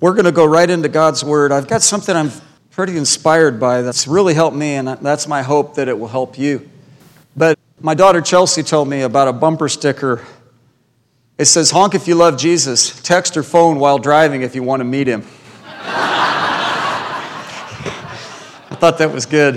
We're going to go right into God's Word. I've got something I'm pretty inspired by that's really helped me, and that's my hope that it will help you. But my daughter Chelsea told me about a bumper sticker. It says, "Honk if you love Jesus. Text or phone while driving if you want to meet him." I thought that was good.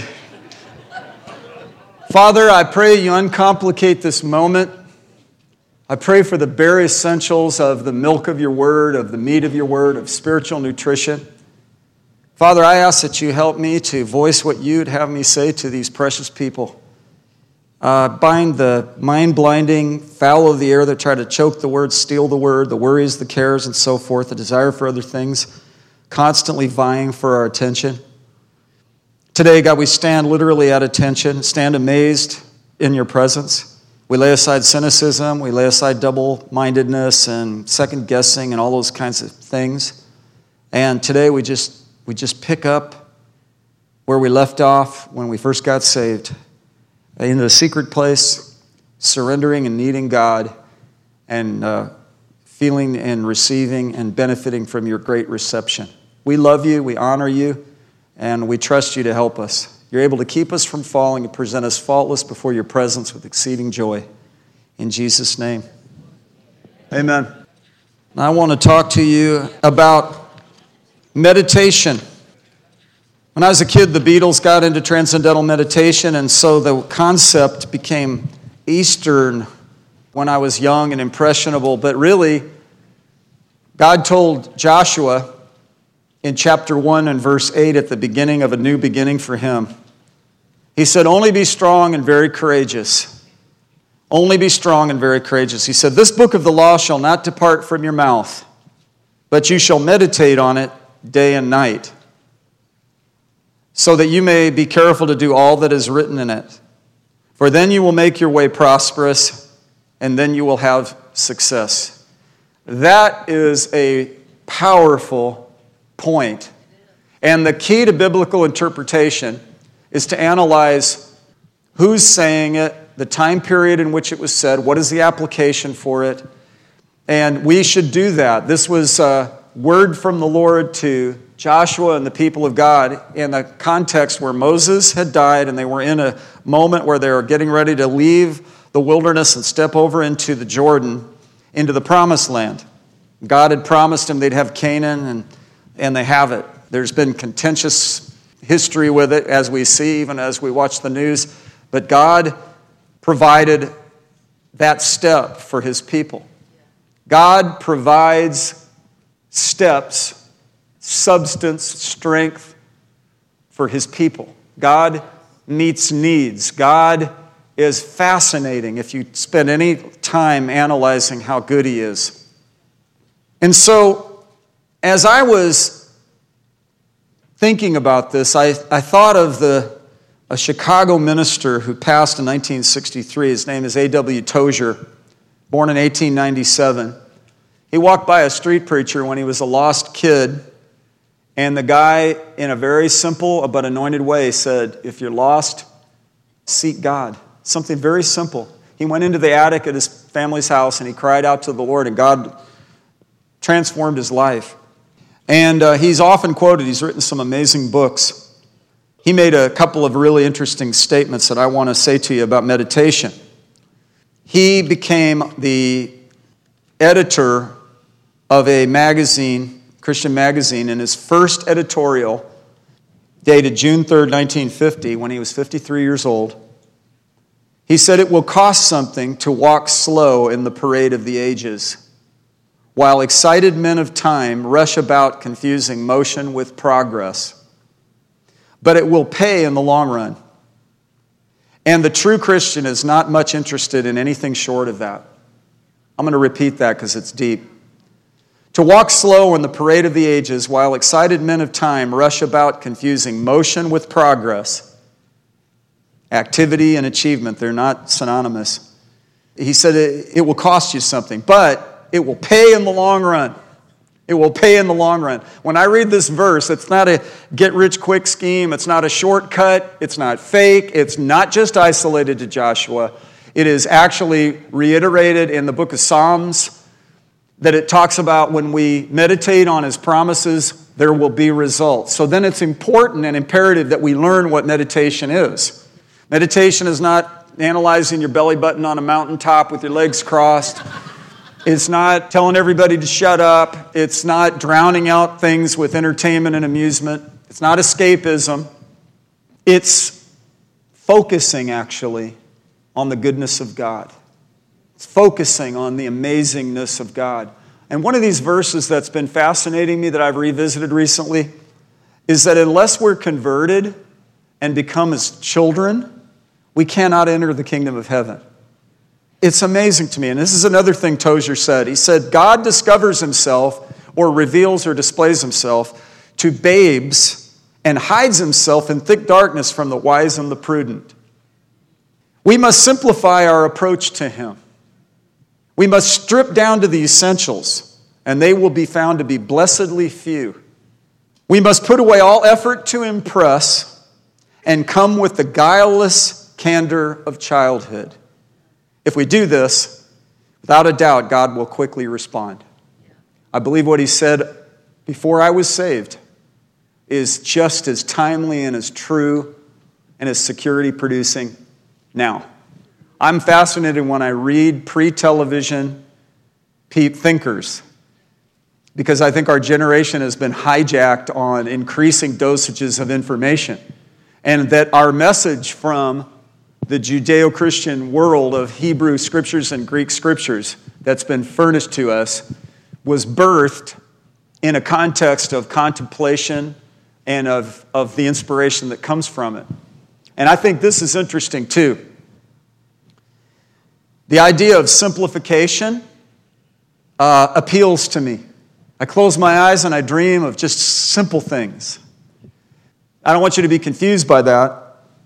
Father, I pray you uncomplicate this moment. I pray for the bare essentials of the milk of your word, of the meat of your word, of spiritual nutrition. Father, I ask that you help me to voice what you'd have me say to these precious people. Bind the mind-blinding fowl of the air that try to choke the word, steal the word, the worries, the cares, and so forth, the desire for other things, constantly vying for our attention. Today, God, we stand literally at attention, stand amazed in your presence. We lay aside cynicism, we lay aside double-mindedness and second-guessing and all those kinds of things. And today we just pick up where we left off when we first got saved, in the secret place, surrendering and needing God, and feeling and receiving and benefiting from your great reception. We love you, we honor you, and we trust you to help us. You're able to keep us from falling and present us faultless before your presence with exceeding joy. In Jesus' name, amen. I want to talk to you about meditation. When I was a kid, the Beatles got into transcendental meditation, and so the concept became Eastern when I was young and impressionable. But really, God told Joshua in chapter 1 and verse 8 at the beginning of a new beginning for him. He said, "Only be strong and very courageous. Only be strong and very courageous." He said, "This book of the law shall not depart from your mouth, but you shall meditate on it day and night, so that you may be careful to do all that is written in it. For then you will make your way prosperous, and then you will have success." That is a powerful point. And the key to biblical interpretation is to analyze who's saying it, the time period in which it was said, what is the application for it, and we should do that. This was a word from the Lord to Joshua and the people of God in a context where Moses had died and they were in a moment where they were getting ready to leave the wilderness and step over into the Jordan, into the promised land. God had promised them they'd have Canaan, and they have it. There's been contentious history with it, as we see, even as we watch the news. But God provided that step for his people. God provides steps, substance, strength for his people. God meets needs. God is fascinating if you spend any time analyzing how good he is. And so, as I was thinking about this, I thought of a Chicago minister who passed in 1963. His name is A.W. Tozier, born in 1897. He walked by a street preacher when he was a lost kid, and the guy, in a very simple but anointed way, said, "If you're lost, seek God." Something very simple. He went into the attic at his family's house, and he cried out to the Lord, and God transformed his life. And he's often quoted. He's written some amazing books. He made a couple of really interesting statements that I want to say to you about meditation. He became the editor of a magazine, Christian magazine, and his first editorial, dated June 3rd, 1950, when he was 53 years old, he said, "It will cost something to walk slow in the parade of the ages, while excited men of time rush about confusing motion with progress. But it will pay in the long run. And the true Christian is not much interested in anything short of that." I'm going to repeat that because it's deep. To walk slow in the parade of the ages, while excited men of time rush about confusing motion with progress. Activity and achievement, they're not synonymous. He said it will cost you something, but it will pay in the long run. It will pay in the long run. When I read this verse, it's not a get-rich-quick scheme. It's not a shortcut. It's not fake. It's not just isolated to Joshua. It is actually reiterated in the book of Psalms. that it talks about when we meditate on his promises, there will be results. So then it's important and imperative that we learn what meditation is. Meditation is not analyzing your belly button on a mountaintop with your legs crossed. It's not telling everybody to shut up. It's not drowning out things with entertainment and amusement. It's not escapism. It's focusing, actually, on the goodness of God. It's focusing on the amazingness of God. And one of these verses that's been fascinating me that I've revisited recently is that unless we're converted and become his children, we cannot enter the kingdom of heaven. It's amazing to me. And this is another thing Tozer said. He said, God discovers himself or reveals or displays himself to babes and hides himself in thick darkness from the wise and the prudent. We must simplify our approach to him. We must strip down to the essentials, and they will be found to be blessedly few. We must put away all effort to impress and come with the guileless candor of childhood. If we do this, without a doubt, God will quickly respond. I believe what he said before I was saved is just as timely and as true and as security producing now. I'm fascinated when I read pre-television thinkers because I think our generation has been hijacked on increasing dosages of information, and that our message from the Judeo-Christian world of Hebrew scriptures and Greek scriptures that's been furnished to us was birthed in a context of contemplation and of the inspiration that comes from it. And I think this is interesting too. The idea of simplification appeals to me. I close my eyes and I dream of just simple things. I don't want you to be confused by that.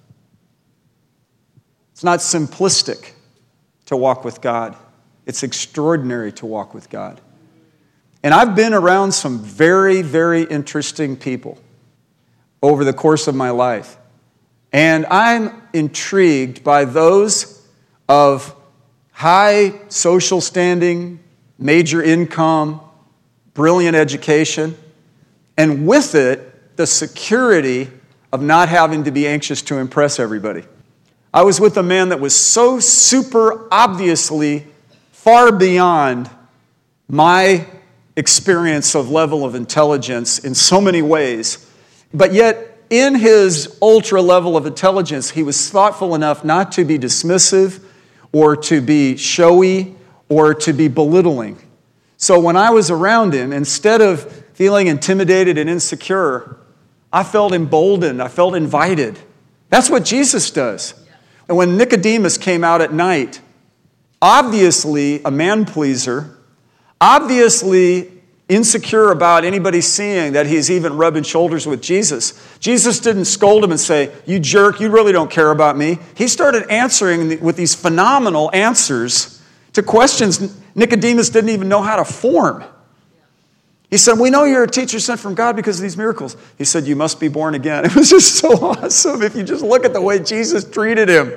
It's not simplistic to walk with God. It's extraordinary to walk with God. And I've been around some very, very interesting people over the course of my life. And I'm intrigued by those of high social standing, major income, brilliant education, and with it, the security of not having to be anxious to impress everybody. I was with a man that was so super obviously far beyond my experience of level of intelligence in so many ways, but yet in his ultra level of intelligence, he was thoughtful enough not to be dismissive or to be showy, or to be belittling. So when I was around him, instead of feeling intimidated and insecure, I felt emboldened, I felt invited. That's what Jesus does. And when Nicodemus came out at night, obviously a man-pleaser, obviously insecure about anybody seeing that he's even rubbing shoulders with Jesus, Jesus didn't scold him and say, "You jerk, you really don't care about me." He started answering with these phenomenal answers to questions Nicodemus didn't even know how to form. He said, "We know you're a teacher sent from God because of these miracles." He said, "You must be born again." It was just so awesome if you just look at the way Jesus treated him.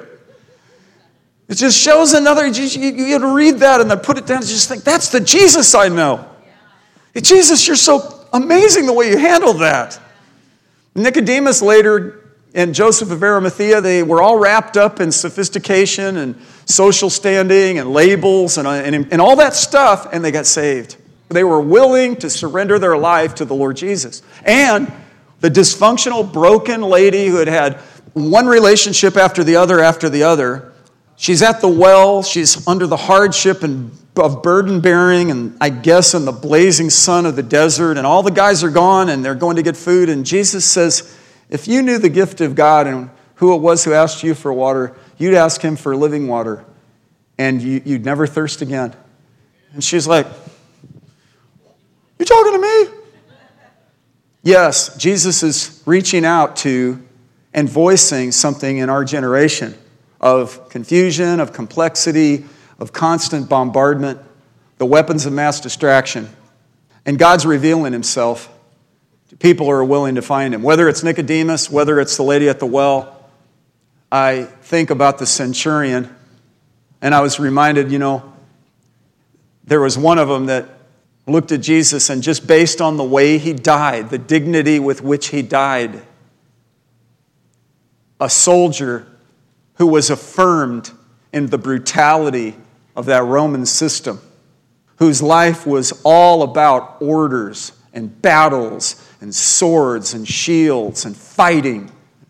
It just shows another, you have to read that and then put it down and just think, that's the Jesus I know. Jesus, you're so amazing the way you handled that. Nicodemus later and Joseph of Arimathea, they were all wrapped up in sophistication and social standing and labels and all that stuff, and they got saved. They were willing to surrender their life to the Lord Jesus. And the dysfunctional, broken lady who had had one relationship after the other, she's at the well, she's under the hardship of burden bearing, and I guess in the blazing sun of the desert, and all the guys are gone and they're going to get food, and Jesus says, if you knew the gift of God and who it was who asked you for water, you'd ask him for living water, and you'd never thirst again. And she's like, "You talking to me?" Yes, Jesus is reaching out to and voicing something in our generation of confusion, of complexity, of constant bombardment, the weapons of mass distraction. And God's revealing himself to people who are willing to find him. Whether it's Nicodemus, whether it's the lady at the well, I think about the centurion, and I was reminded, there was one of them that looked at Jesus, and just based on the way he died, the dignity with which he died, a soldier who was affirmed in the brutality of that Roman system, whose life was all about orders and battles and swords and shields and fighting,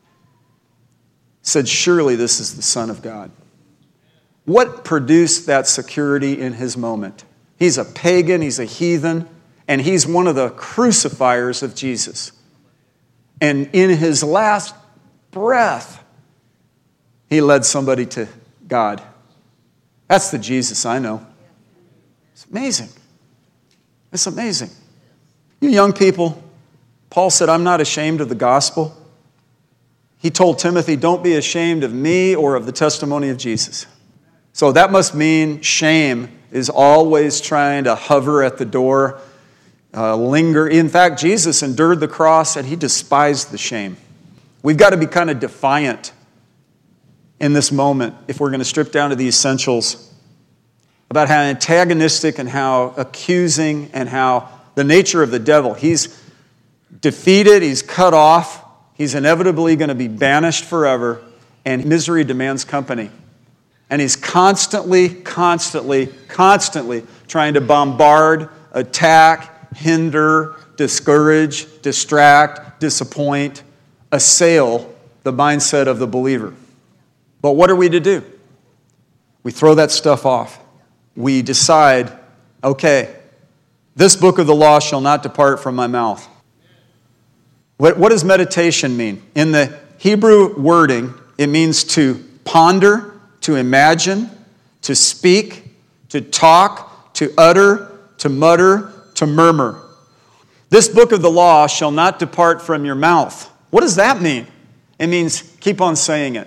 said, surely this is the Son of God. What produced that security in his moment? He's a pagan, he's a heathen, and he's one of the crucifiers of Jesus. And in his last breath, he led somebody to God. That's the Jesus I know. It's amazing. It's amazing. You young people, Paul said, I'm not ashamed of the gospel. He told Timothy, don't be ashamed of me or of the testimony of Jesus. So that must mean shame is always trying to hover at the door, linger. In fact, Jesus endured the cross and he despised the shame. We've got to be kind of defiant in this moment if we're going to strip down to the essentials about how antagonistic and how accusing and how the nature of the devil. He's defeated, he's cut off, he's inevitably going to be banished forever, and misery demands company. And he's constantly trying to bombard, attack, hinder, discourage, distract, disappoint, assail the mindset of the believer. But what are we to do? We throw that stuff off. We decide, okay, this book of the law shall not depart from my mouth. What does meditation mean? In the Hebrew wording, it means to ponder, to imagine, to speak, to talk, to utter, to mutter, to murmur. This book of the law shall not depart from your mouth. What does that mean? It means keep on saying it.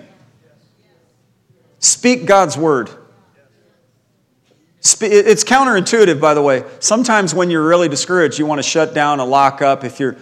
Speak God's word. It's counterintuitive, by the way. Sometimes when you're really discouraged, you want to shut down and lock up. If you've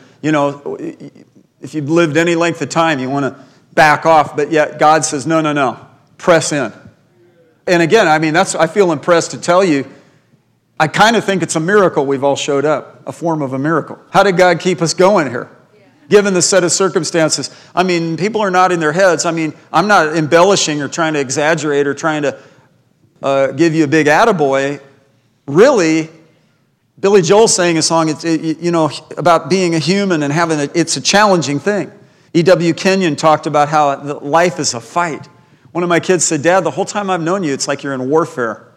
lived any length of time, you want to back off. But yet God says, no. Press in. And again, I feel impressed to tell you, I kind of think it's a miracle we've all showed up, a form of a miracle. How did God keep us going here? Given the set of circumstances. People are nodding their heads. I'm not embellishing or trying to exaggerate or trying to give you a big attaboy. Really, Billy Joel sang a song, about being a human and it's a challenging thing. E.W. Kenyon talked about how life is a fight. One of my kids said, Dad, the whole time I've known you, it's like you're in warfare.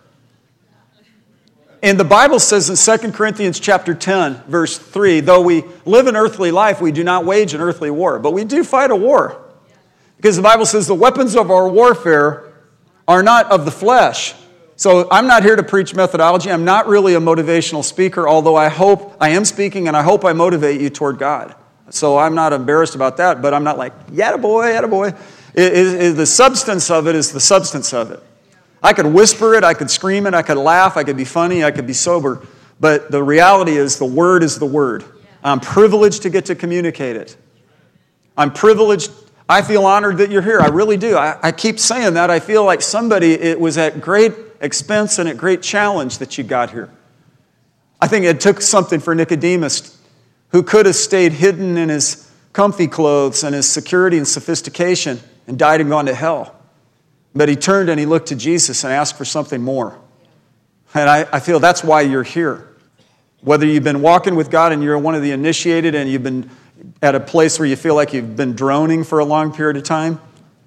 And the Bible says in 2 Corinthians chapter 10, verse 3, though we live an earthly life, we do not wage an earthly war, but we do fight a war. Because the Bible says the weapons of our warfare are not of the flesh. So I'm not here to preach methodology. I'm not really a motivational speaker, although I hope I am speaking and I hope I motivate you toward God. So I'm not embarrassed about that, but I'm not like, attaboy. The substance of it is the substance of it. I could whisper it, I could scream it, I could laugh, I could be funny, I could be sober. But the reality is the word is the word. I'm privileged to get to communicate it. I'm privileged. I feel honored that you're here. I really do. I keep saying that. I feel like it was at great expense and at great challenge that you got here. I think it took something for Nicodemus, who could have stayed hidden in his comfy clothes and his security and sophistication and died and gone to hell. But he turned and he looked to Jesus and asked for something more. And I feel that's why you're here. Whether you've been walking with God and you're one of the initiated and you've been at a place where you feel like you've been droning for a long period of time,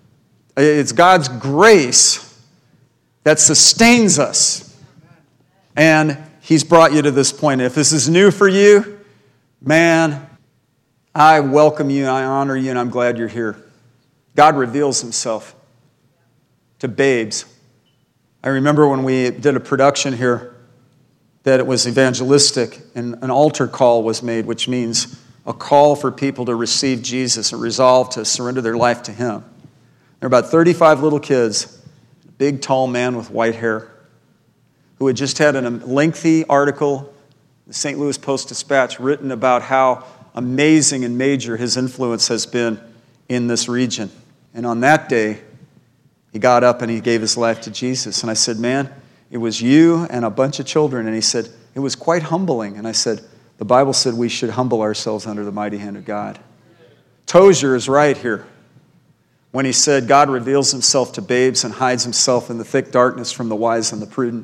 it's God's grace that sustains us. And He's brought you to this point. If this is new for you, man, I welcome you, I honor you, and I'm glad you're here. God reveals Himself to babes. I remember when we did a production here that it was evangelistic and an altar call was made, which means a call for people to receive Jesus and resolve to surrender their life to Him. There were about 35 little kids, a big tall man with white hair, who had just had a lengthy article, the St. Louis Post-Dispatch, written about how amazing and major his influence has been in this region. And on that day, he got up and he gave his life to Jesus. And I said, man, it was you and a bunch of children. And he said, it was quite humbling. And I said, the Bible said we should humble ourselves under the mighty hand of God. Tozer is right here when he said God reveals himself to babes and hides himself in the thick darkness from the wise and the prudent.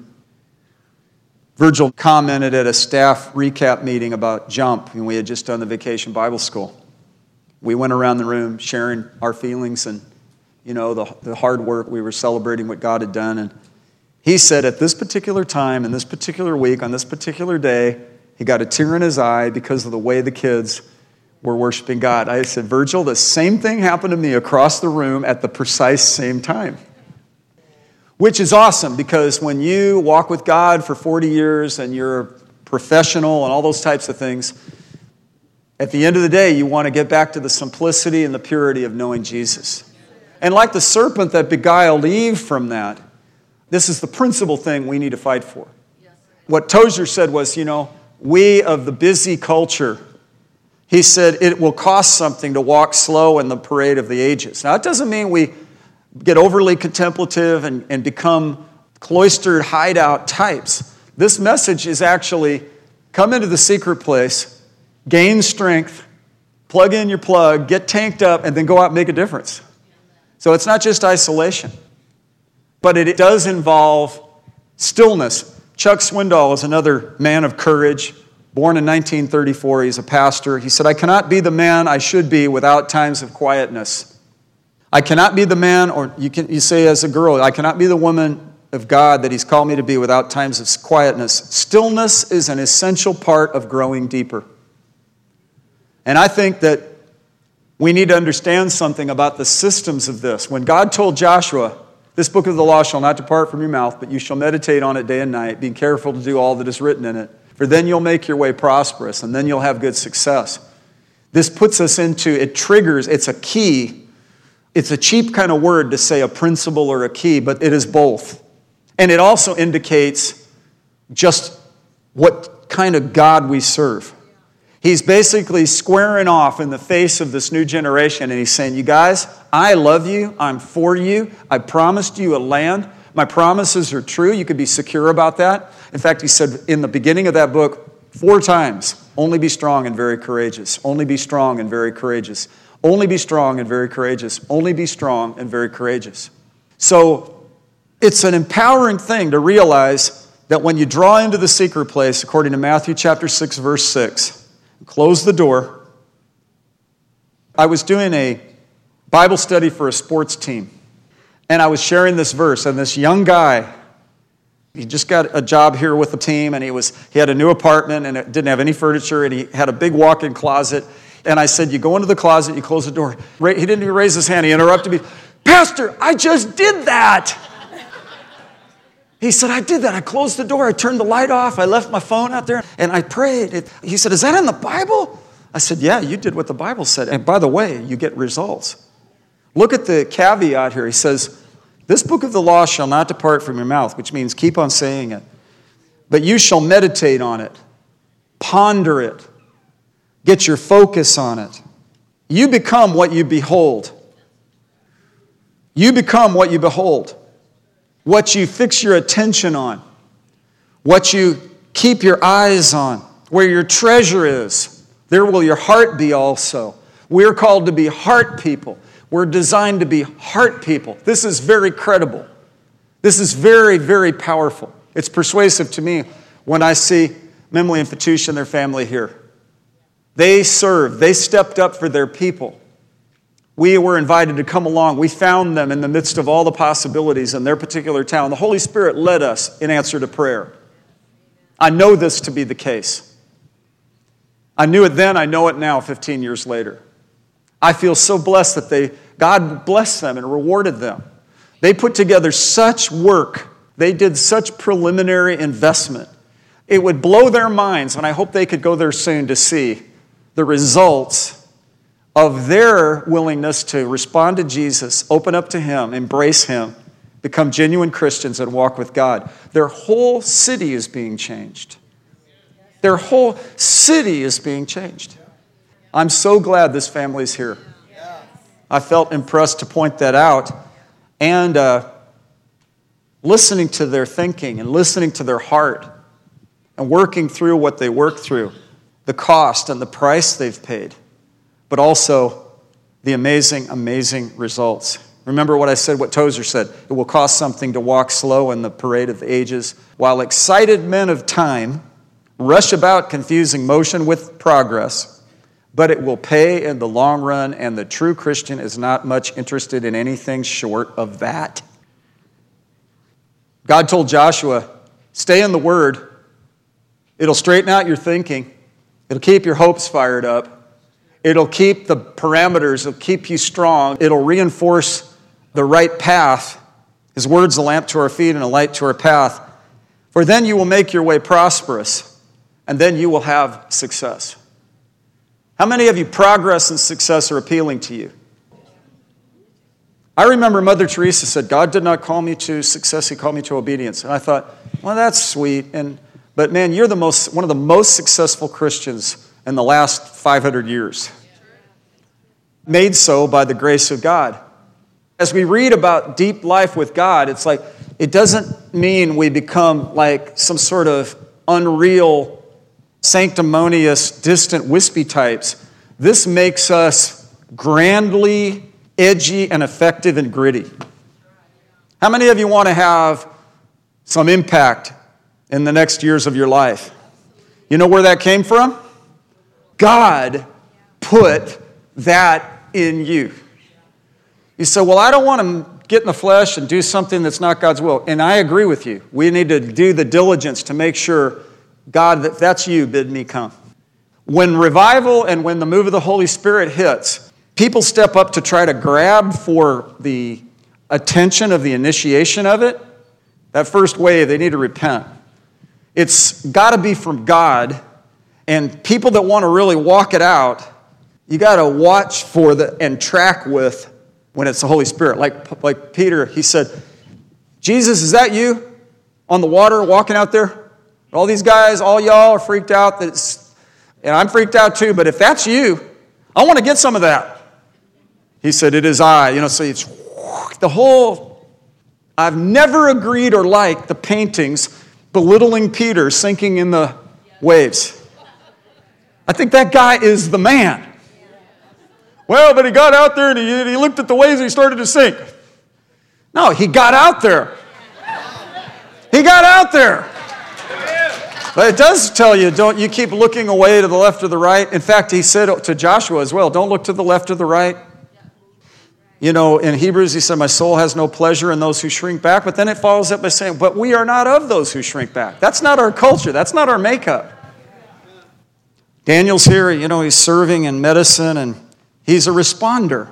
Virgil commented at a staff recap meeting about Jump, and we had just done the Vacation Bible School. We went around the room sharing our feelings and, the hard work. We were celebrating what God had done. And he said at this particular time, in this particular week, on this particular day, he got a tear in his eye because of the way the kids were worshiping God. I said, Virgil, the same thing happened to me across the room at the precise same time. Which is awesome, because when you walk with God for 40 years and you're a professional and all those types of things, at the end of the day, you want to get back to the simplicity and the purity of knowing Jesus. And like the serpent that beguiled Eve from that, this is the principal thing we need to fight for. What Tozer said was, we of the busy culture, he said, it will cost something to walk slow in the parade of the ages. Now, it doesn't mean we get overly contemplative and become cloistered hideout types. This message is actually come into the secret place, gain strength, plug in your plug, get tanked up, and then go out and make a difference. So it's not just isolation, but it does involve stillness. Chuck Swindoll is another man of courage, born in 1934. He's a pastor. He said, I cannot be the man I should be without times of quietness. I cannot be the man, or you say as a girl, I cannot be the woman of God that He's called me to be without times of quietness. Stillness is an essential part of growing deeper. And I think that we need to understand something about the systems of this. When God told Joshua, this book of the law shall not depart from your mouth, but you shall meditate on it day and night, being careful to do all that is written in it, for then you'll make your way prosperous, and then you'll have good success. This puts us into, it triggers, it's a key. It's a cheap kind of word to say a principle or a key, but it is both. And it also indicates just what kind of God we serve. He's basically squaring off in the face of this new generation, and he's saying, you guys, I love you, I'm for you, I promised you a land, my promises are true, you could be secure about that. In fact, he said in the beginning of that book 4 times, only be strong and very courageous, only be strong and very courageous. Only be strong and very courageous. Only be strong and very courageous. So it's an empowering thing to realize that when you draw into the secret place, according to Matthew chapter 6, verse 6, close the door. I was doing a Bible study for a sports team, and I was sharing this verse, and this young guy, he just got a job here with the team, and he had a new apartment, and it didn't have any furniture, and he had a big walk-in closet. And I said, you go into the closet, you close the door. He didn't even raise his hand. He interrupted me. Pastor, I just did that. He said, I did that. I closed the door. I turned the light off. I left my phone out there, and I prayed. He said, is that in the Bible? I said, yeah, you did what the Bible said. And by the way, you get results. Look at the caveat here. He says, this book of the law shall not depart from your mouth, which means keep on saying it. But you shall meditate on it, ponder it, get your focus on it. You become what you behold. You become what you behold. What you fix your attention on. What you keep your eyes on. Where your treasure is, there will your heart be also. We're called to be heart people. We're designed to be heart people. This is very credible. This is very, very powerful. It's persuasive to me when I see Memley and Fatouche and their family here. They served. They stepped up for their people. We were invited to come along. We found them in the midst of all the possibilities in their particular town. The Holy Spirit led us in answer to prayer. I know this to be the case. I knew it then. I know it now, 15 years later. I feel so blessed that God blessed them and rewarded them. They put together such work. They did such preliminary investment. It would blow their minds, and I hope they could go there soon to see the results of their willingness to respond to Jesus, open up to Him, embrace Him, become genuine Christians and walk with God. Their whole city is being changed. Their whole city is being changed. I'm so glad this family's here. I felt impressed to point that out. And listening to their thinking and listening to their heart and working through what they work through, the cost and the price they've paid, but also the amazing, amazing results. Remember what I said, what Tozer said, it will cost something to walk slow in the parade of ages, while excited men of time rush about confusing motion with progress, but it will pay in the long run, and the true Christian is not much interested in anything short of that. God told Joshua, stay in the Word. It'll straighten out your thinking. It'll keep your hopes fired up. It'll keep the parameters. It'll keep you strong. It'll reinforce the right path. His word's a lamp to our feet and a light to our path. For then you will make your way prosperous, and then you will have success. How many of you progress and success are appealing to you? I remember Mother Teresa said, God did not call me to success, He called me to obedience. And I thought, well, that's sweet. But man, you're one of the most successful Christians in the last 500 years. Made so by the grace of God. As we read about deep life with God, it's like, it doesn't mean we become like some sort of unreal, sanctimonious, distant, wispy types. This makes us grandly edgy and effective and gritty. How many of you want to have some impact in the next years of your life? You know where that came from? God put that in you. You say, well, I don't want to get in the flesh and do something that's not God's will. And I agree with you. We need to do the diligence to make sure, God, if that's you, bid me come. When revival and when the move of the Holy Spirit hits, people step up to try to grab for the attention of the initiation of it. That first wave, they need to repent. It's got to be from God. And people that want to really walk it out, you got to watch for and track with when it's the Holy Spirit. Like Peter, he said, Jesus, is that you on the water walking out there? All these guys, all y'all are freaked out. And I'm freaked out too, but if that's you, I want to get some of that. He said, it is I. So it's the whole, I've never agreed or liked the paintings belittling Peter sinking in the waves. I think that guy is the man. Well, but he got out there and he looked at the waves and he started to sink. No, he got out there. He got out there. But it does tell you, don't you keep looking away to the left or the right. In fact, he said to Joshua as well, don't look to the left or the right. In Hebrews, he said, my soul has no pleasure in those who shrink back. But then it follows up by saying, but we are not of those who shrink back. That's not our culture. That's not our makeup. Daniel's here, he's serving in medicine and he's a responder.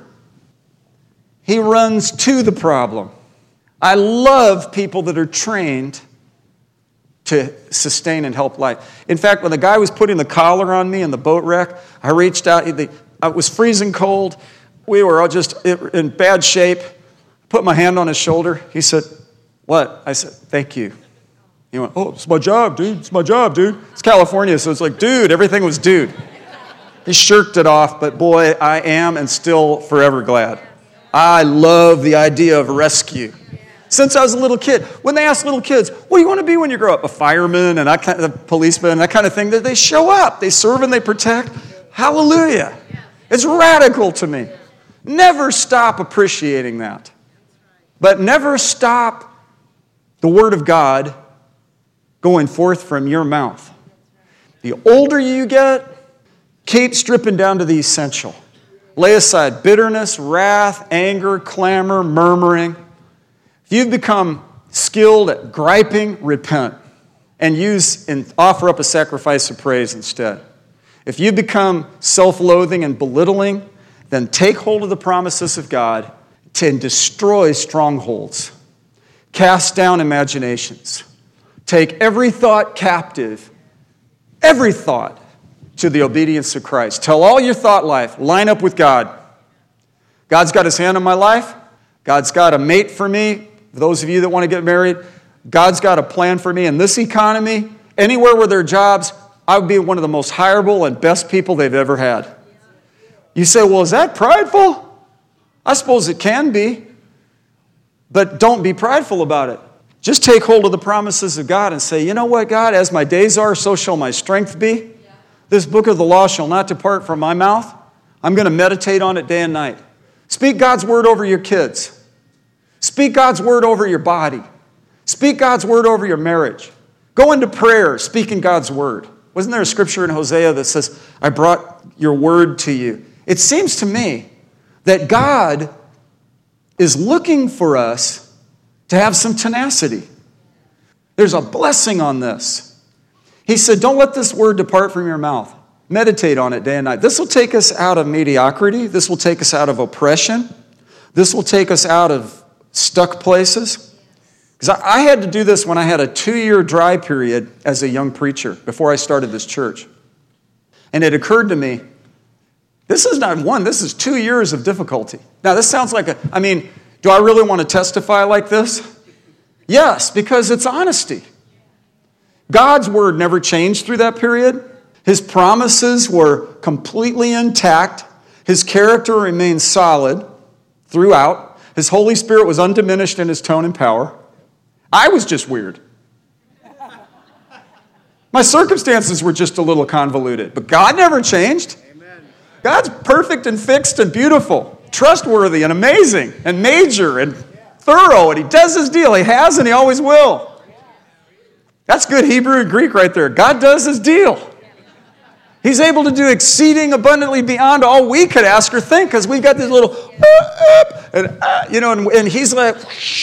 He runs to the problem. I love people that are trained to sustain and help life. In fact, when the guy was putting the collar on me in the boat wreck, I reached out. It was freezing cold. We were all just in bad shape. Put my hand on his shoulder. He said, what? I said, thank you. He went, oh, it's my job, dude. It's my job, dude. It's California, so it's like, dude. Everything was dude. He shirked it off, but boy, I am and still forever glad. I love the idea of rescue. Since I was a little kid, when they ask little kids, what do you want to be when you grow up? A fireman and a policeman and that kind of thing, that they show up. They serve and they protect. Hallelujah. It's radical to me. Never stop appreciating that. But never stop the Word of God going forth from your mouth. The older you get, keep stripping down to the essential. Lay aside bitterness, wrath, anger, clamor, murmuring. If you've become skilled at griping, repent and offer up a sacrifice of praise instead. If you become self-loathing and belittling, then take hold of the promises of God to destroy strongholds. Cast down imaginations. Take every thought captive, every thought, to the obedience of Christ. Tell all your thought life, line up with God. God's got His hand on my life. God's got a mate for me. For those of you that want to get married, God's got a plan for me in this economy. Anywhere where there are jobs, I would be one of the most hireable and best people they've ever had. You say, well, is that prideful? I suppose it can be. But don't be prideful about it. Just take hold of the promises of God and say, you know what, God, as my days are, so shall my strength be. This book of the law shall not depart from my mouth. I'm going to meditate on it day and night. Speak God's word over your kids. Speak God's word over your body. Speak God's word over your marriage. Go into prayer speaking God's word. Wasn't there a scripture in Hosea that says, I brought your word to you? It seems to me that God is looking for us to have some tenacity. There's a blessing on this. He said, don't let this word depart from your mouth. Meditate on it day and night. This will take us out of mediocrity. This will take us out of oppression. This will take us out of stuck places. Because I had to do this when I had a 2-year dry period as a young preacher before I started this church. And it occurred to me, this is not one, this is 2 years of difficulty. Now, this sounds like do I really want to testify like this? Yes, because it's honesty. God's word never changed through that period. His promises were completely intact. His character remained solid throughout. His Holy Spirit was undiminished in his tone and power. I was just weird. My circumstances were just a little convoluted, but God never changed. Amen. God's perfect and fixed and beautiful, trustworthy and amazing and major and thorough, and he does his deal. He has and he always will. That's good Hebrew and Greek right there. God does his deal. He's able to do exceeding abundantly beyond all we could ask or think, because we've got this little, and he's like,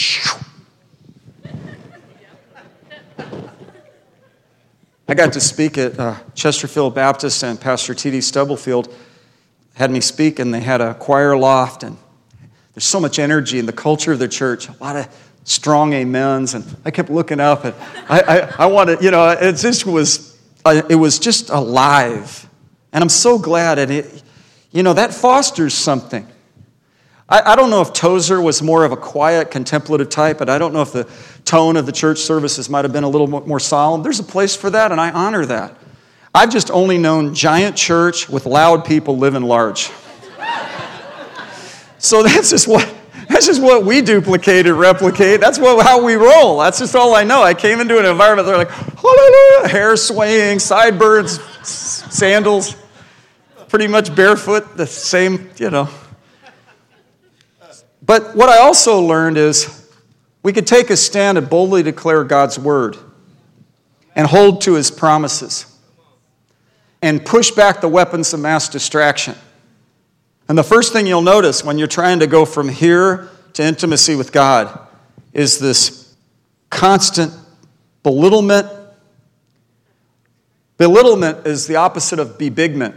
I got to speak at Chesterfield Baptist, and Pastor T.D. Stubblefield had me speak, and they had a choir loft, and there's so much energy in the culture of the church, a lot of strong amens, and I kept looking up, and I wanted, it was just alive, and I'm so glad, and that fosters something. I don't know if Tozer was more of a quiet, contemplative type, but I don't know if the tone of the church services might have been a little more solemn. There's a place for that, and I honor that. I've just only known giant church with loud people living large. So that's just what we duplicate and replicate. That's how we roll. That's just all I know. I came into an environment, they're like, hallelujah, hair swaying, sideburns, sandals, pretty much barefoot, the same, But what I also learned is we could take a stand and boldly declare God's word and hold to his promises and push back the weapons of mass distraction. And the first thing you'll notice when you're trying to go from here to intimacy with God is this constant belittlement. Belittlement is the opposite of bebigment.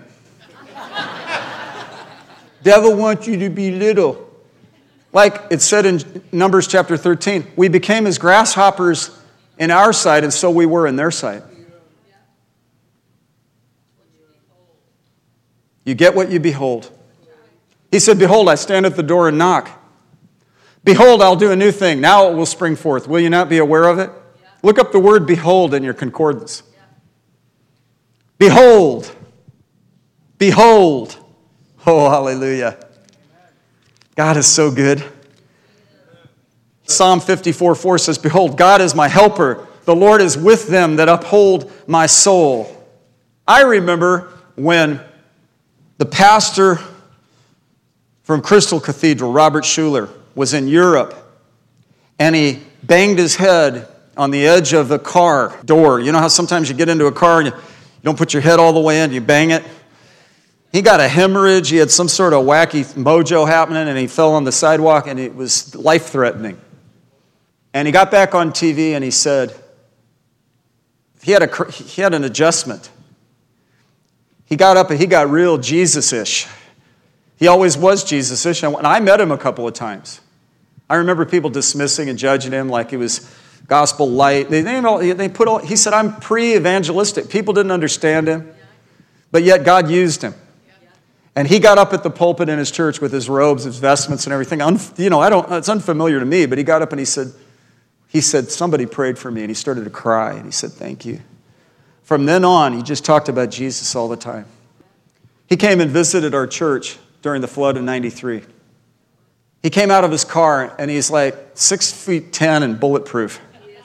Devil wants you to be little. Like it said in Numbers chapter 13, we became as grasshoppers in our sight, and so we were in their sight. You get what you behold. He said, behold, I stand at the door and knock. Behold, I'll do a new thing. Now it will spring forth. Will you not be aware of it? Look up the word behold in your concordance. Behold. Behold. Oh, hallelujah. God is so good. Psalm 54:4 says, behold, God is my helper. The Lord is with them that uphold my soul. I remember when the pastor from Crystal Cathedral, Robert Schuller, was in Europe, and he banged his head on the edge of the car door. You know how sometimes you get into a car and you don't put your head all the way in, you bang it? He got a hemorrhage, he had some sort of wacky mojo happening, and he fell on the sidewalk, and it was life-threatening. And he got back on TV, and he said, he had an adjustment. He got up, and he got real Jesus-ish. He always was Jesus-ish, and I met him a couple of times. I remember people dismissing and judging him like he was gospel light. He said, I'm pre-evangelistic. People didn't understand him, but yet God used him. And he got up at the pulpit in his church with his robes, his vestments, and everything. It's unfamiliar to me, but he got up and he said, somebody prayed for me, and he started to cry, and he said, thank you. From then on, he just talked about Jesus all the time. He came and visited our church during the flood of 93. He came out of his car, and he's like 6'10" and bulletproof.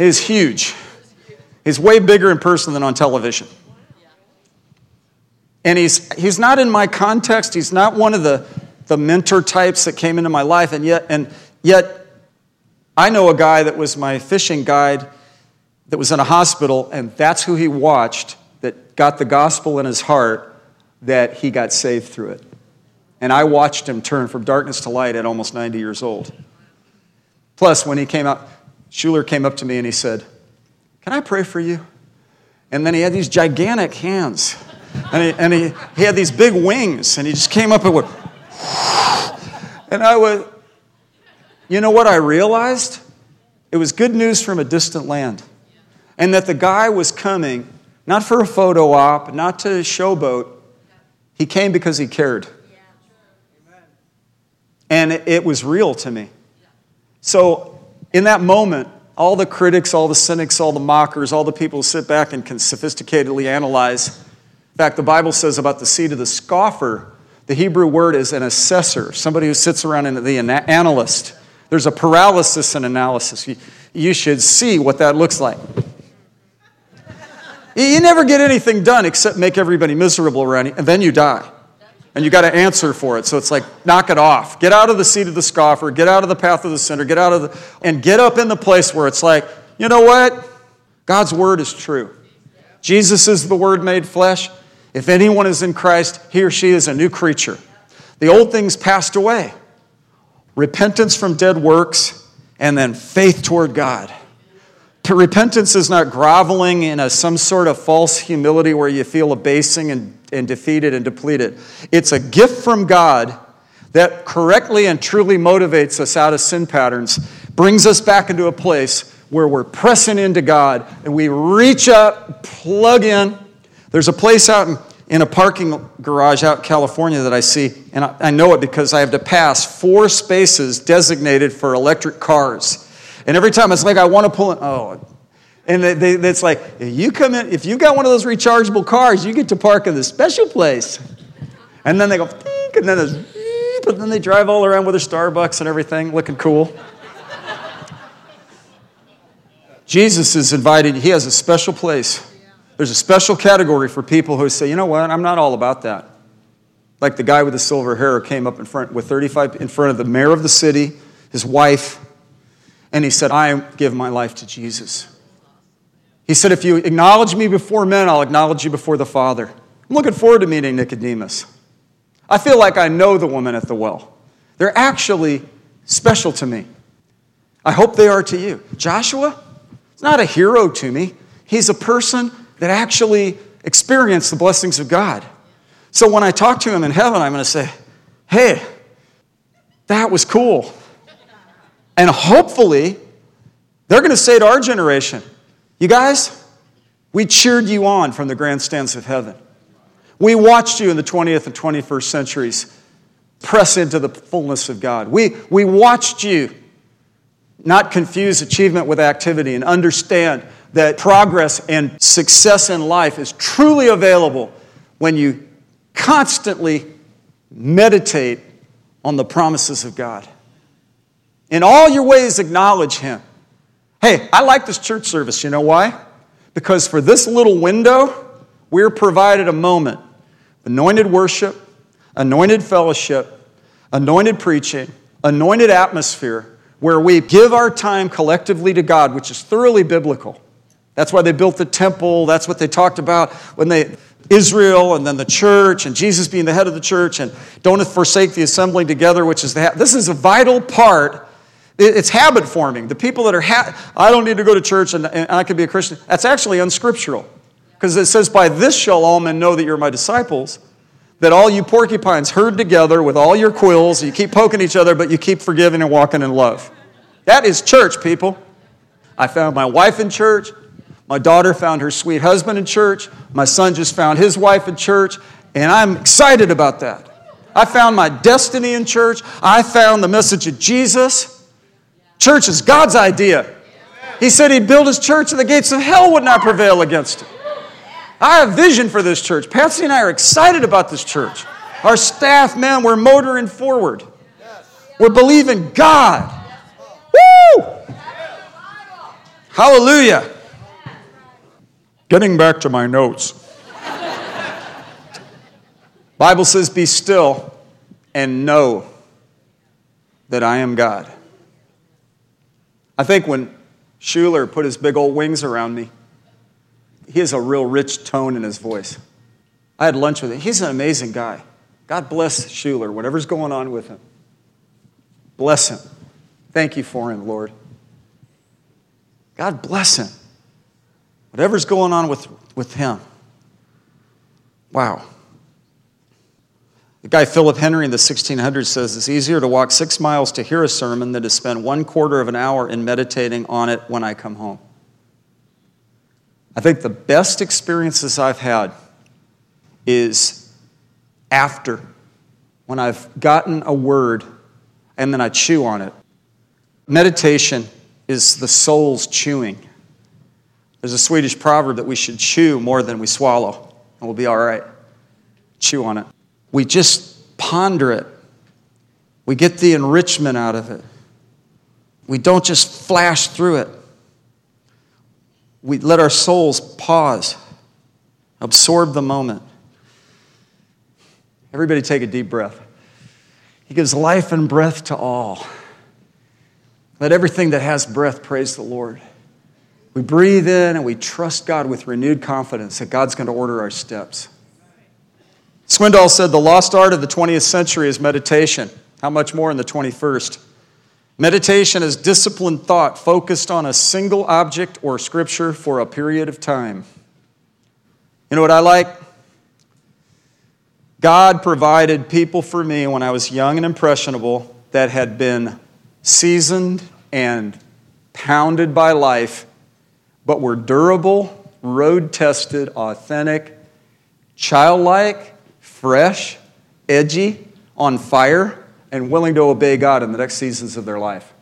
He's huge. He's way bigger in person than on television. And he's not in my context. He's not one of the mentor types that came into my life. And yet, I know a guy that was my fishing guide that was in a hospital, and that's who he watched that got the gospel in his heart, that he got saved through it. And I watched him turn from darkness to light at almost 90 years old. Plus, when he came out, Schuler came up to me and he said, "Can I pray for you?" And then he had these gigantic hands. And he had these big wings. And he just came up and went, and you know what I realized? It was good news from a distant land. And that the guy was coming, not for a photo op, not to showboat. He came because he cared. And it was real to me. So in that moment, all the critics, all the cynics, all the mockers, all the people who sit back and can sophisticatedly analyze. In fact, the Bible says about the seed of the scoffer, the Hebrew word is an assessor, somebody who sits around and the analyst. There's a paralysis in analysis. You should see what that looks like. You never get anything done except make everybody miserable around you, and then you die. And you got to answer for it. So it's like, knock it off. Get out of the seat of the scoffer. Get out of the path of the sinner. And get up in the place where it's like, you know what? God's word is true. Jesus is the Word made flesh. If anyone is in Christ, he or she is a new creature. The old things passed away. Repentance from dead works, and then faith toward God. Repentance is not groveling in some sort of false humility where you feel abasing and defeated and depleted. It's a gift from God that correctly and truly motivates us out of sin patterns, brings us back into a place where we're pressing into God and we reach up, plug in. There's a place out in a parking garage out in California that I see, and I know it because I have to pass 4 spaces designated for electric cars. And every time it's like I want to pull in, and it's like, you come in, if you got one of those rechargeable cars, you get to park in this special place. And then they go, and then there's, but then they drive all around with their Starbucks and everything, looking cool. Jesus is invited, he has a special place. There's a special category for people who say, you know what, I'm not all about that. Like the guy with the silver hair who came up in front of the mayor of the city, his wife, and he said, I give my life to Jesus. He said, if you acknowledge me before men, I'll acknowledge you before the Father. I'm looking forward to meeting Nicodemus. I feel like I know the woman at the well. They're actually special to me. I hope they are to you. Joshua, he's not a hero to me. He's a person that actually experienced the blessings of God. So when I talk to him in heaven, I'm going to say, hey, that was cool. And hopefully, they're going to say to our generation, you guys, we cheered you on from the grandstands of heaven. We watched you in the 20th and 21st centuries press into the fullness of God. We watched you not confuse achievement with activity and understand that progress and success in life is truly available when you constantly meditate on the promises of God. In all your ways, acknowledge Him. Hey, I like this church service. You know why? Because for this little window, we're provided a moment. Anointed worship, anointed fellowship, anointed preaching, anointed atmosphere, where we give our time collectively to God, which is thoroughly biblical. That's why they built the temple. That's what they talked about when Israel and then the church and Jesus being the head of the church and don't forsake the assembling together, which is this is a vital part. It's habit forming. The people that are, I don't need to go to church and I can be a Christian, that's actually unscriptural. Because it says, by this shall all men know that you're my disciples, that all you porcupines herd together with all your quills, you keep poking each other, but you keep forgiving and walking in love. That is church, people. I found my wife in church. My daughter found her sweet husband in church. My son just found his wife in church. And I'm excited about that. I found my destiny in church. I found the message of Jesus. Church is God's idea. He said He'd build His church and the gates of hell would not prevail against it. I have vision for this church. Patsy and I are excited about this church. Our staff, man, we're motoring forward. We're believing God. Woo! Hallelujah. Getting back to my notes. Bible says, be still and know that I am God. I think when Schuler put his big old wings around me, he has a real rich tone in his voice. I had lunch with him. He's an amazing guy. God bless Schuler, whatever's going on with him. Bless him. Thank you for him, Lord. God bless him. Whatever's going on with him. Wow. The guy Philip Henry in the 1600s says it's easier to walk 6 miles to hear a sermon than to spend 1/4 of an hour in meditating on it when I come home. I think the best experiences I've had is after, when I've gotten a word and then I chew on it. Meditation is the soul's chewing. There's a Swedish proverb that we should chew more than we swallow, and we'll be all right. Chew on it. We just ponder it. We get the enrichment out of it. We don't just flash through it. We let our souls pause, absorb the moment. Everybody take a deep breath. He gives life and breath to all. Let everything that has breath praise the Lord. We breathe in and we trust God with renewed confidence that God's going to order our steps. Swindoll said the lost art of the 20th century is meditation. How much more in the 21st? Meditation is disciplined thought focused on a single object or scripture for a period of time. You know what I like? God provided people for me when I was young and impressionable that had been seasoned and pounded by life, but were durable, road-tested, authentic, childlike, fresh, edgy, on fire, and willing to obey God in the next seasons of their life.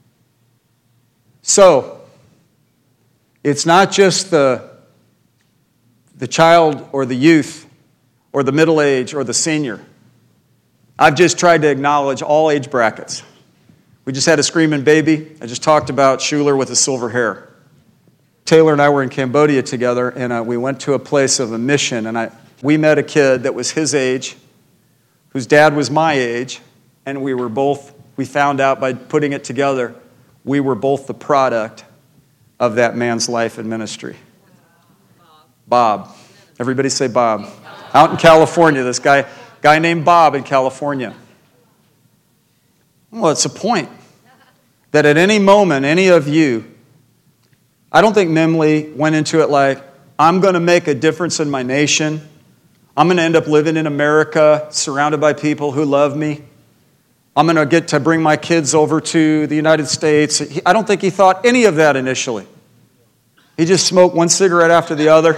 So, it's not just the child or the youth or the middle age or the senior. I've just tried to acknowledge all age brackets. We just had a screaming baby. I just talked about Schuler with his silver hair. Taylor and I were in Cambodia together, and we went to a place of a mission, and we met a kid that was his age, whose dad was my age, and we found out by putting it together, we were both the product of that man's life and ministry. Bob. Everybody say Bob. Out in California, this guy named Bob in California. Well, it's a point that at any moment, any of you, I don't think Memley went into it like, I'm going to make a difference in my nation. I'm going to end up living in America, surrounded by people who love me. I'm going to get to bring my kids over to the United States. I don't think he thought any of that initially. He just smoked one cigarette after the other.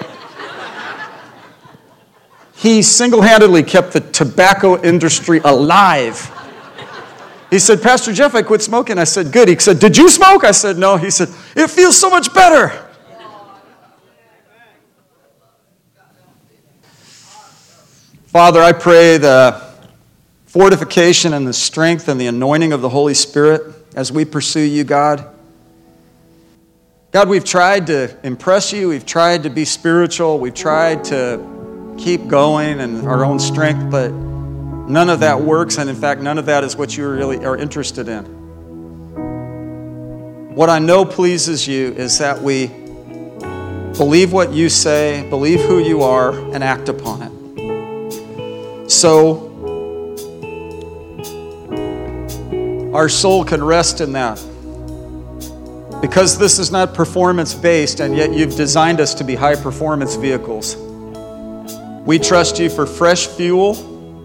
He single-handedly kept the tobacco industry alive. He said, Pastor Jeff, I quit smoking. I said, good. He said, did you smoke? I said, no. He said, it feels so much better. Father, I pray the fortification and the strength and the anointing of the Holy Spirit as we pursue you, God. God, we've tried to impress you. We've tried to be spiritual. We've tried to keep going in our own strength, but none of that works, and in fact, none of that is what you really are interested in. What I know pleases you is that we believe what you say, believe who you are, and act upon it. So, our soul can rest in that. Because this is not performance-based, and yet you've designed us to be high-performance vehicles. We trust you for fresh fuel.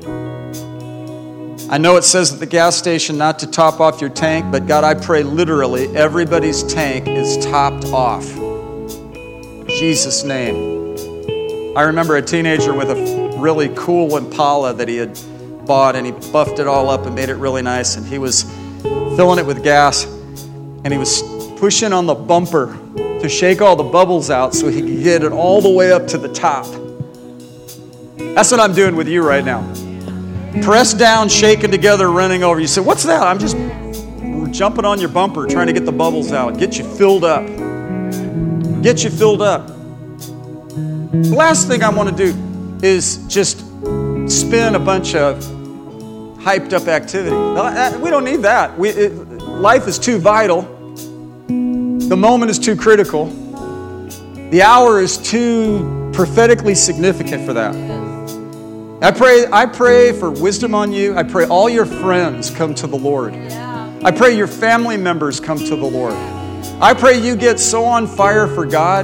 I know it says at the gas station not to top off your tank, but God, I pray literally everybody's tank is topped off. In Jesus' name. I remember a teenager with a really cool Impala that he had bought, and he buffed it all up and made it really nice, and he was filling it with gas, and he was pushing on the bumper to shake all the bubbles out so he could get it all the way up to the top. That's what I'm doing with you right now. Pressed down, shaking together, running over. You say, what's that? I'm just jumping on your bumper, trying to get the bubbles out, get you filled up. get you filled up. The last thing I want to do is just spin a bunch of hyped up activity. We don't need that. Life is too vital. The moment is too critical. The hour is too prophetically significant for that. I pray for wisdom on you. I pray all your friends come to the Lord. I pray your family members come to the Lord. I pray you get so on fire for God.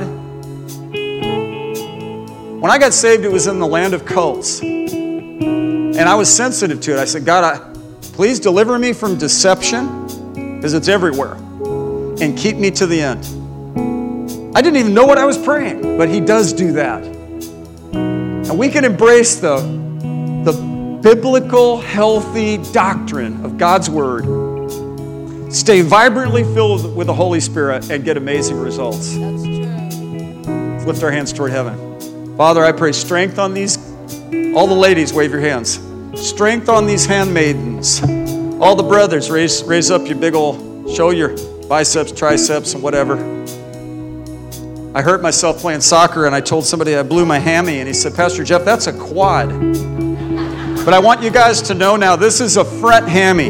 When I got saved, it was in the land of cults. And I was sensitive to it. I said, God, please deliver me from deception, because it's everywhere, and keep me to the end. I didn't even know what I was praying, but He does do that. And we can embrace the biblical, healthy doctrine of God's Word, stay vibrantly filled with the Holy Spirit, and get amazing results. That's true. Let's lift our hands toward heaven. Father, I pray strength on these. All the ladies, wave your hands. Strength on these handmaidens. All the brothers, raise up your big old, show your biceps, triceps, and whatever. I hurt myself playing soccer, and I told somebody I blew my hammy, and he said, Pastor Jeff, that's a quad. But I want you guys to know now, this is a front hammy.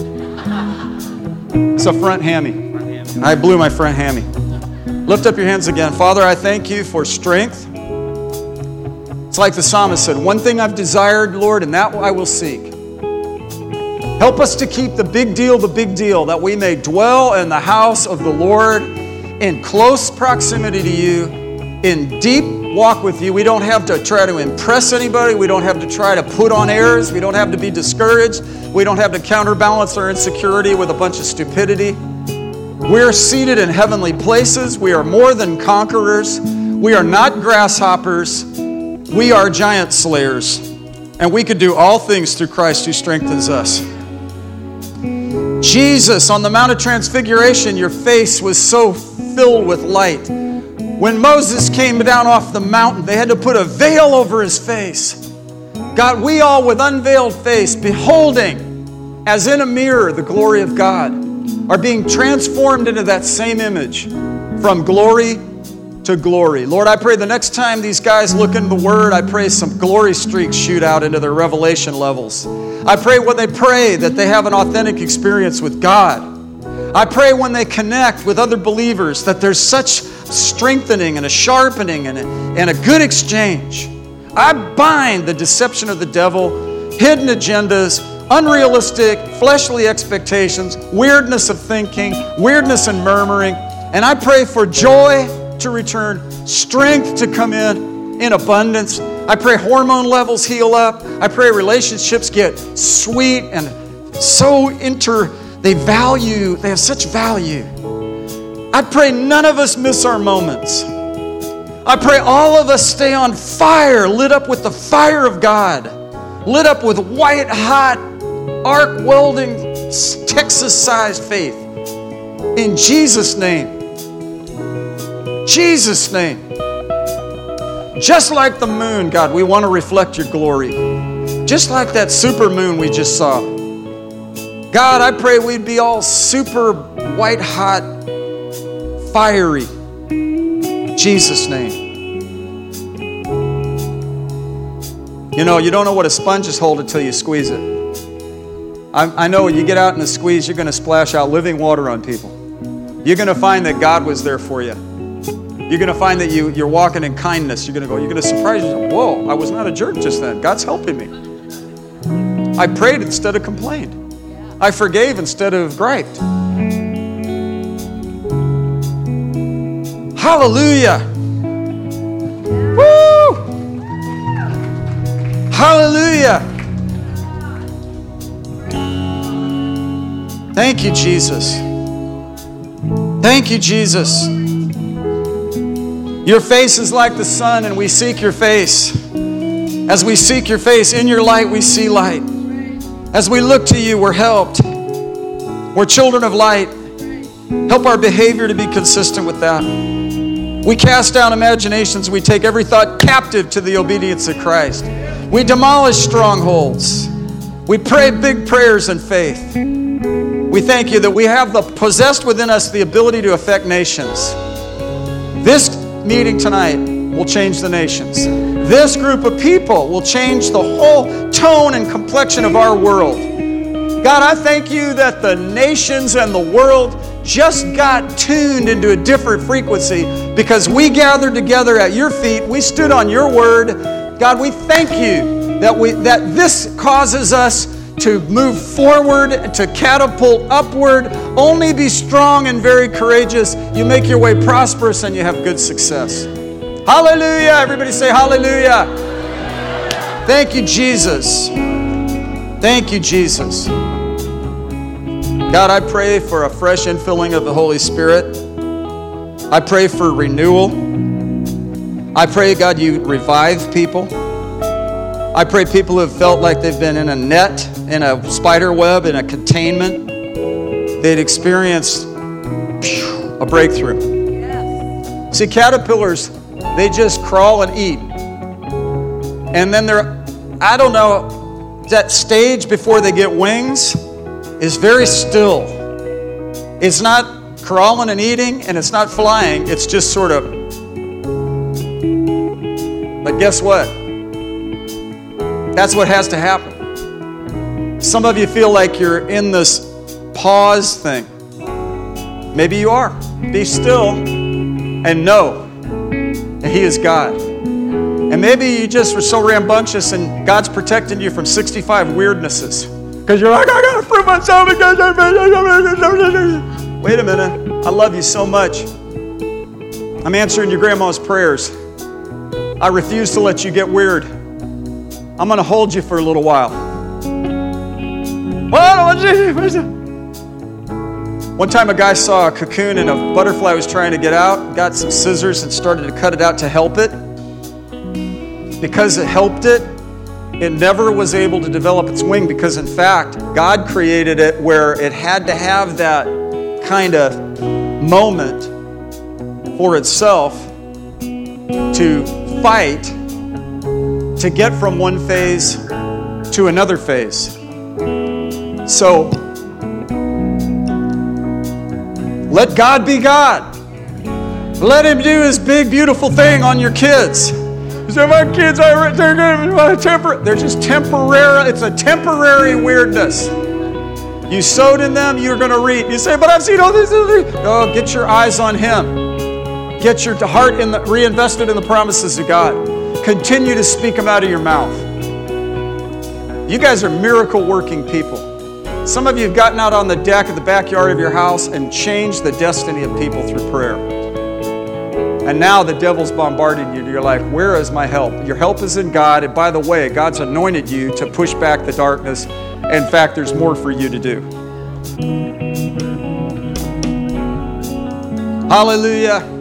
It's a front hammy. I blew my front hammy. Lift up your hands again. Father, I thank you for strength. It's like the psalmist said, one thing I've desired, Lord, and that I will seek. Help us to keep the big deal, that we may dwell in the house of the Lord in close proximity to you, in deep walk with you. We don't have to try to impress anybody. We don't have to try to put on airs. We don't have to be discouraged. We don't have to counterbalance our insecurity with a bunch of stupidity. We're seated in heavenly places. We are more than conquerors. We are not grasshoppers. We are giant slayers. And we could do all things through Christ who strengthens us. Jesus, on the Mount of Transfiguration, your face was so filled with light. When Moses came down off the mountain, they had to put a veil over his face. God, we all with unveiled face, beholding, as in a mirror, the glory of God, are being transformed into that same image from glory to glory. Lord, I pray the next time these guys look into the Word, I pray some glory streaks shoot out into their revelation levels. I pray when they pray that they have an authentic experience with God. I pray when they connect with other believers that there's such strengthening and a sharpening and a good exchange. I bind the deception of the devil, hidden agendas, unrealistic, fleshly expectations, weirdness of thinking, weirdness and murmuring. And I pray for joy to return, strength to come in abundance. I pray hormone levels heal up. I pray relationships get sweet and so they have such value. I pray none of us miss our moments. I pray all of us stay on fire, lit up with the fire of God, lit up with white hot, arc welding, Texas-sized faith. In Jesus' name. Jesus' name. Just like the moon, God, we want to reflect your glory. Just like that super moon we just saw. God, I pray we'd be all super white hot, fiery. Jesus' name. You know, you don't know what a sponge is holding until you squeeze it. I know when you get out in the squeeze, you're going to splash out living water on people. You're going to find that God was there for you. You're going to find that you're walking in kindness. You're going to surprise yourself. Whoa, I was not a jerk just then. God's helping me. I prayed instead of complained. I forgave instead of griped. Hallelujah. Woo! Hallelujah. Thank you, Jesus. Thank you, Jesus. Your face is like the sun, and we seek your face. As we seek your face, in your light we see light. As we look to you, we're helped. We're children of light. Help our behavior to be consistent with that. We cast down imaginations. We take every thought captive to the obedience of Christ. We demolish strongholds. We pray big prayers in faith. We thank you that we have possessed within us the ability to affect nations. This meeting tonight will change the nations. This group of people will change the whole tone and complexion of our world. God, I thank you that the nations and the world just got tuned into a different frequency because we gathered together at your feet. We stood on your word. God, we thank you that this causes us to move forward, to catapult upward. Only be strong and very courageous. You make your way prosperous and you have good success. Hallelujah. Everybody say hallelujah. Thank you, Jesus. Thank you, Jesus. God, I pray for a fresh infilling of the Holy Spirit. I pray for renewal. I pray, God, you revive people. I pray people who have felt like they've been in a net, in a spider web, in a containment, they'd experienced a breakthrough. Yes. See, caterpillars, they just crawl and eat. And then that stage before they get wings is very still. It's not crawling and eating, and it's not flying. It's just sort of. But guess what? That's what has to happen. Some of you feel like you're in this pause thing. Maybe you are. Be still and know that He is God. And maybe you just were so rambunctious and God's protecting you from 65 weirdnesses. Because you're like, I got to prove myself. Wait a minute. I love you so much. I'm answering your grandma's prayers. I refuse to let you get weird. I'm going to hold you for a little while. One time a guy saw a cocoon and a butterfly was trying to get out, got some scissors and started to cut it out to help it. Because it helped it, it never was able to develop its wing because, in fact, God created it where it had to have that kind of moment for itself to fight to get from one phase to another phase. So, let God be God. Let Him do His big, beautiful thing on your kids. You say, my kids are they're just temporary. It's a temporary weirdness. You sowed in them, you're going to reap. You say, but I've seen all this. Oh, get your eyes on Him. Get your heart reinvested in the promises of God. Continue to speak them out of your mouth. You guys are miracle-working people. Some of you have gotten out on the deck of the backyard of your house and changed the destiny of people through prayer. And now the devil's bombarding you. You're like, where is my help? Your help is in God. And by the way, God's anointed you to push back the darkness. In fact, there's more for you to do. Hallelujah.